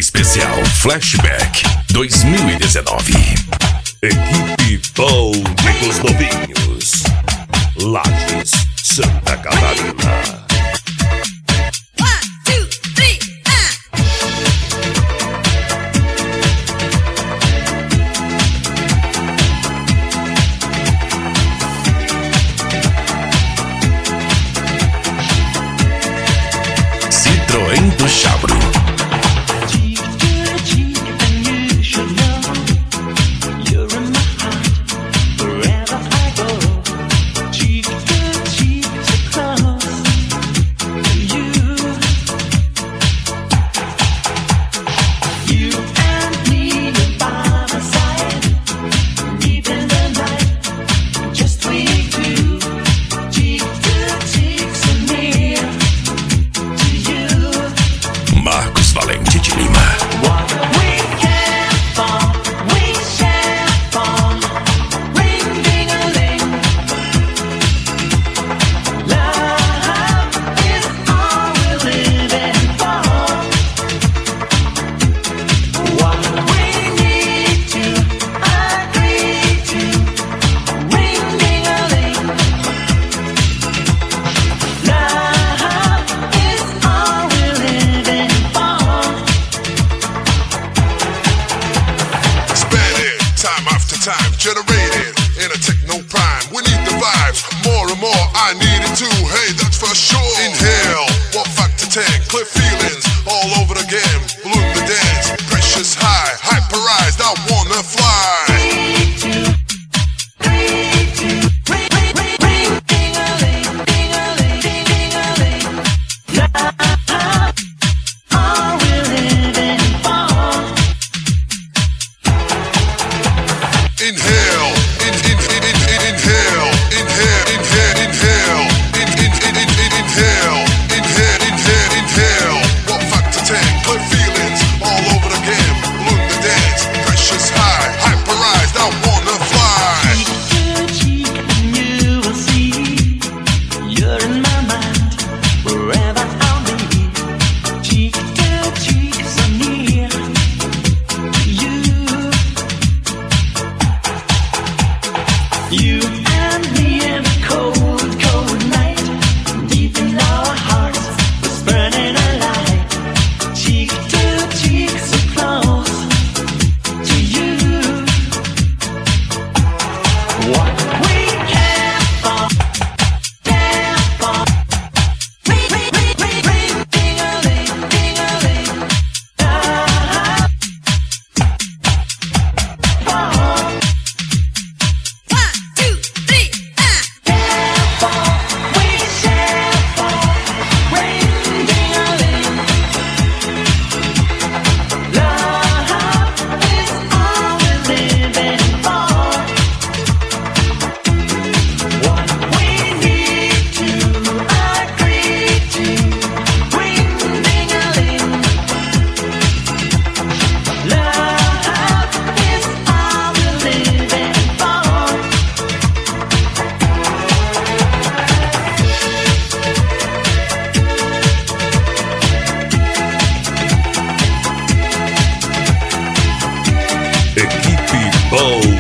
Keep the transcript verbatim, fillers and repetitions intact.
Especial Flashback dois mil e dezenove. Equipe Bonde dos Novinhos, Lages, Santa Catarina. Citroën do Chabro. Marcos Valente de Lima. Time generated in a techno prime. We need the vibes more and more. I need it too. Hey, that's for sure. Inhale, one factor ten, clear feelings all over again. Bloom the dance, precious high, hyperized. I wanna fly. Inhale, in, in, in, in, in, inhale, inhale, inhale, inhale, in, in, in, in, in, inhale, inhale, inhale, inhale. One factor ten, clear feelings all over again. Bloom the dance, precious high, hyperized. I wanna fly. Cheek to cheek, you will see. You're in my mind, wherever I'll be. Cheek to cheek, so near to you. You and me in a cold, cold night. Deep in our hearts was burning a light. Cheek to cheek, so close to you. What we care for, care for. Ring, ring, ring, ring, ring, ding-a-ling, ding-a-ling. Ah, oh. Equipe Bonde